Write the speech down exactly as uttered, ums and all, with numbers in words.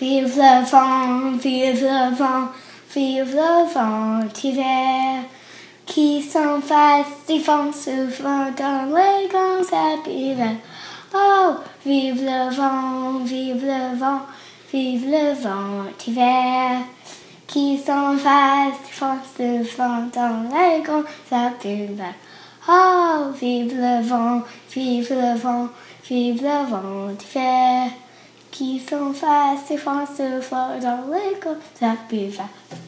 Vive le vent, vive le vent, vive le vent d'hiver qui s'enface des vents soufflant dans les grands abîmes. Oh, vive le vent, vive le vent, vive le vent d'hiver qui s'enface des vents soufflant dans les grands abîmes. Oh, vive le vent, vive le vent, vive le vent d'hiver qui s'enface des vents soufflant dans les grands abîmes.